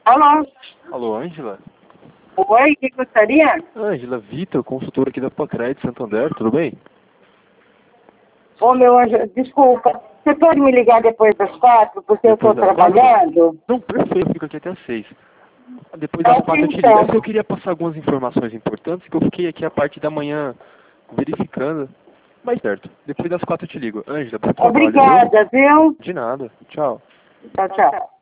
Alô? Alô, Ângela? Oi, o que gostaria? Ângela, Vitor, consultor aqui da Pacred Santander, tudo bem? Ô, meu anjo, desculpa. Você pode me ligar depois das 4, porque eu estou Depois das 4? trabalhando? Não, perfeito, eu fico aqui até às 6. Depois É das que 4 eu te ligo. então. É que eu queria passar algumas informações importantes, que eu fiquei aqui a parte da manhã verificando. Mas certo, depois das 4 eu te ligo. Ângela, bom trabalho, viu? Obrigada, viu? De nada, tchau. Tchau, tchau.